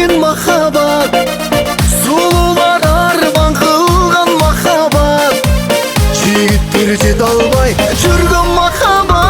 кеткен махаббат, сұлулар арман қылған махаббат, жігіттер жете албай жүрген махаббат.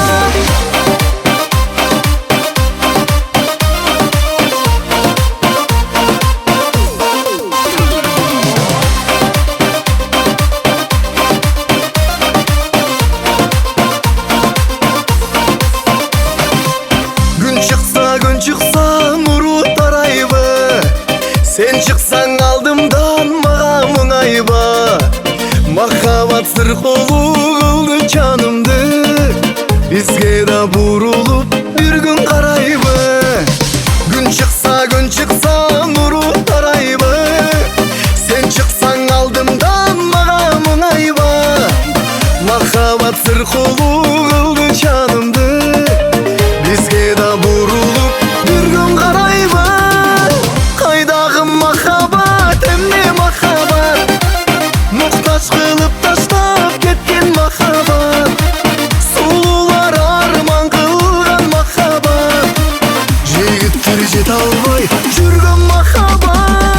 Күн шықса нұры тарайбы, сен шықсаң алдымдан маған мұңайба. Махаббат сыр қолу қылды жанымды, бізге да бұрылып бір күн қарайбы. Күн шықса нұры тарайбы, сен шықсаң алдымдан маған мұңайба. Махаббат сыр қолу қылды жанымды, бізге да бұрылып бір күн қарайбы. Қайдағы махаббат, әмне махаббат, мұқтаж қылып таштап кеткен махаббат, сұлулар арман қылған махаббат, жігіттер жете албай жүрген махаббат.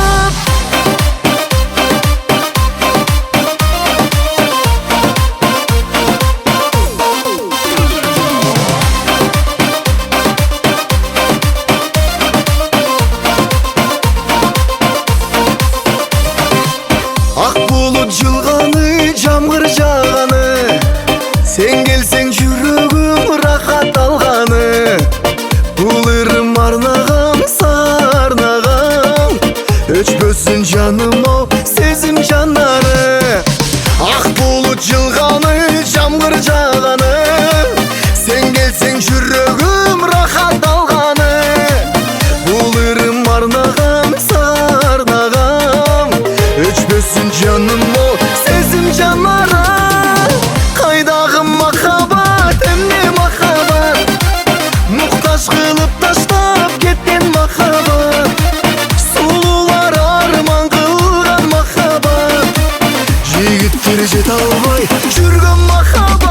Ақ бұлт жылғаны, жамғыр жағаны, сен келсең жүрегім рахат алғаны. Бұл ырым арнағам, сарнағам, өшпөсін жаным ау сезім жанары. Ақ бұлт жылғаны, жамғыр жағаны, сен келсең жүрегім рахат алғаны. Бұл ырым арнағам, сарнағам, өшпөсін жаным ау сезім жанары. Қайдағы махаббат, әмне махаббат, мұқтаж қылып таштап кеткен махаббат, сұлулар арман қылған махаббат, жігіттер жете албай жүрген махаббат.